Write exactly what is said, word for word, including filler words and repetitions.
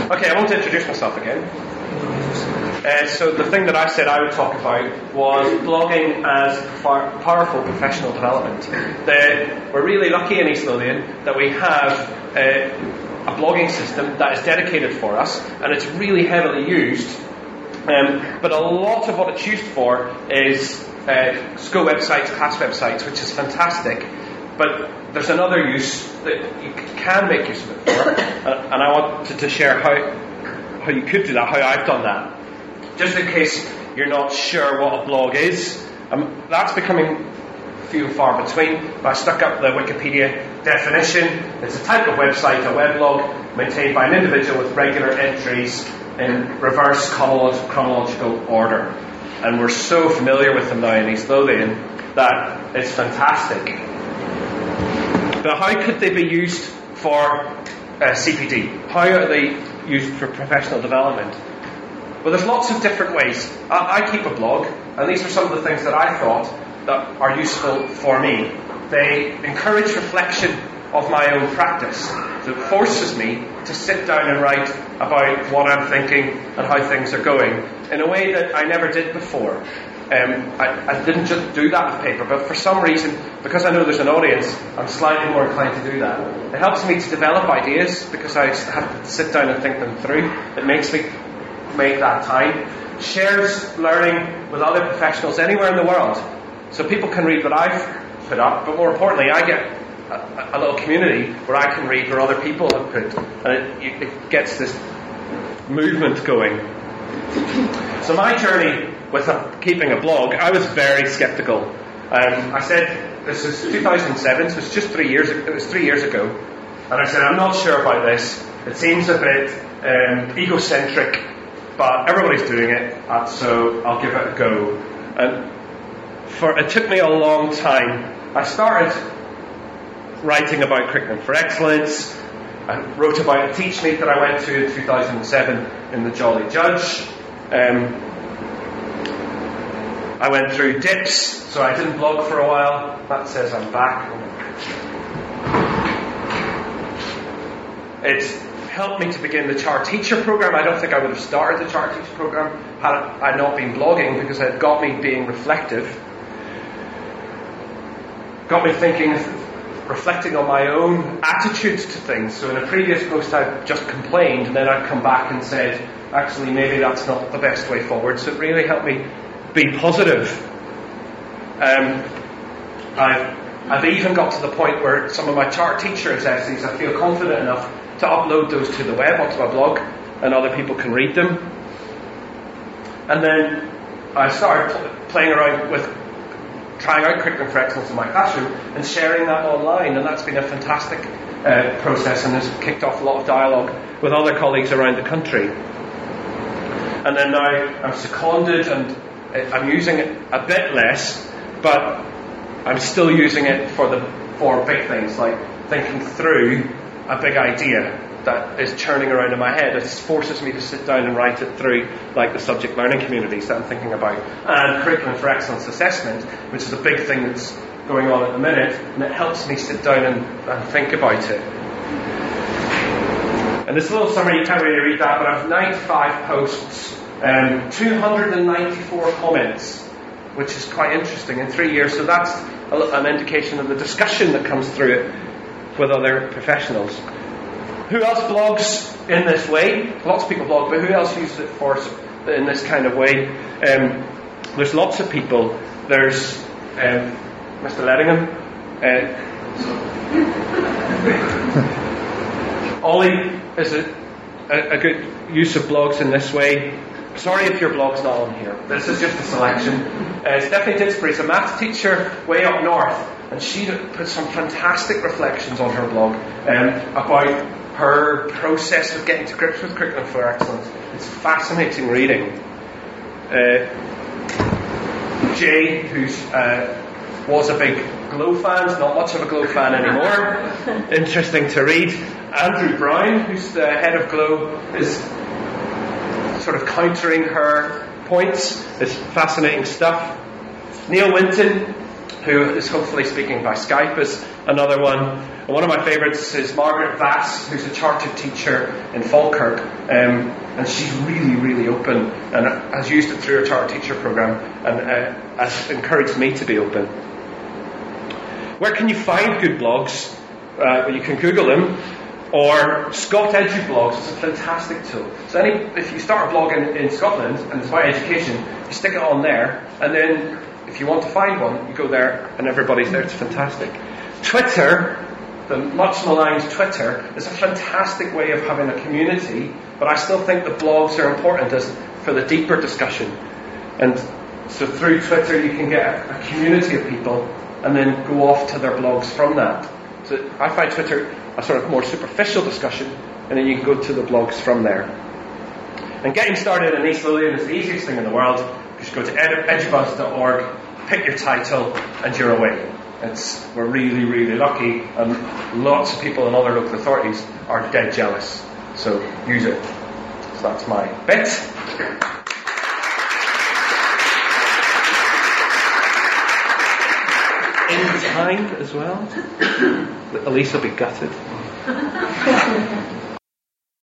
Okay, I want to introduce myself again. Uh, so the thing that I said I would talk about was blogging as far, powerful professional development. The, we're really lucky in East Lothian that we have uh, a blogging system that is dedicated for us, and it's really heavily used. Um, but a lot of what it's used for is uh, school websites, class websites, which is fantastic. But there's another use that you can make use of it for, uh, and I wanted to share how how you could do that, how I've done that. Just in case you're not sure what a blog is, um, that's becoming few and far between, but I stuck up the Wikipedia definition. It's a type of website, a weblog, maintained by an individual with regular entries in reverse chronolo- chronological order. And we're so familiar with them now in East Lothian that it's fantastic. But how could they be used for uh, C P D? How are they used for professional development? Well, there's lots of different ways. I, I keep a blog, and these are some of the things that I thought that are useful for me. They encourage reflection of my own practice. So it forces me to sit down and write about what I'm thinking and how things are going in a way that I never did before. Um, I, I didn't just do that with paper, but for some reason, because I know there's an audience, I'm slightly more inclined to do that. It helps me to develop ideas because I have to sit down and think them through. It makes me make that time. Shares learning with other professionals anywhere in the world. So people can read what I've put up, but more importantly, I get a, a little community where I can read what other people have put, and it, it gets this movement going. So my journey with a, keeping a blog, I was very sceptical. Um, I said, this is two thousand seven, so it's just three years. It was three years ago, and I said, I'm not sure about this. It seems a bit um, egocentric, but everybody's doing it, uh, so I'll give it a go. And for it took me a long time. I started writing about Curriculum for Excellence. I wrote about a teach meet that I went to in two thousand seven in the Jolly Judge. Um, I went through D I P S, so I didn't blog for a while. That says I'm back. It's helped me to begin the Chart Teacher program. I don't think I would have started the Chart Teacher program had I not been blogging, because it got me being reflective. Got me thinking, reflecting on my own attitudes to things. So in a previous post I just complained, and then I'd come back and said, actually maybe that's not the best way forward. So it really helped me be positive. Um, I've, I've even got to the point where some of my Chart Teachers essays, I feel confident enough to upload those to the web, onto my blog, and other people can read them. And then I started pl- playing around with trying out Curriculum for Excellence in my classroom and sharing that online, and that's been a fantastic uh, process and has kicked off a lot of dialogue with other colleagues around the country. And then now I'm seconded and I'm using it a bit less, but I'm still using it for the for big things, like thinking through a big idea that is churning around in my head. It forces me to sit down and write it through, like the subject learning communities that I'm thinking about, and Curriculum for Excellence assessment, which is a big thing that's going on at the minute, and it helps me sit down and, and think about it. And this little summary, you can't really read that, but I have ninety-five posts, um, two hundred ninety-four comments, which is quite interesting in three years. So that's a, an indication of the discussion that comes through it with other professionals. Who else blogs in this way? Lots of people blog, but who else uses it for in this kind of way? Um, there's lots of people. There's um, Mister Lettingham. Uh, Ollie is a, a, a good use of blogs in this way. Sorry if your blog's not on here. This is just a selection. Uh, Stephanie Didsbury is a maths teacher way up north, and she put some fantastic reflections on her blog um, about her process of getting to grips with Curriculum for Excellence. It's fascinating reading. Uh, Jay, who uh, was a big Glow fan, is not much of a Glow fan anymore. Interesting to read. Andrew Brown, who's the head of Glow, is sort of countering her points. It's fascinating stuff. Neil Winton, who is hopefully speaking by Skype, is another one. And one of my favourites is Margaret Vass, who's a chartered teacher in Falkirk, um, and she's really, really open and has used it through her chartered teacher programme and uh, has encouraged me to be open. Where can you find good blogs? Uh, well, you can Google them, or Scott Edu Blogs is a fantastic tool. So any, if you start a blog in, in Scotland and it's about education, you stick it on there, and then if you want to find one, you go there and everybody's there. It's fantastic. Twitter, the much maligned Twitter, is a fantastic way of having a community, but I still think the blogs are important as for the deeper discussion. And so through Twitter you can get a, a community of people and then go off to their blogs from that. So I find Twitter a sort of more superficial discussion, and then you can go to the blogs from there. And getting started in East Lothian is the easiest thing in the world. You just go to edu- edubuzz dot org, pick your title, and you're away. It's, we're really, really lucky, and lots of people in other local authorities are dead jealous. So use it. So that's my bit. In time as well. Elise will be gutted.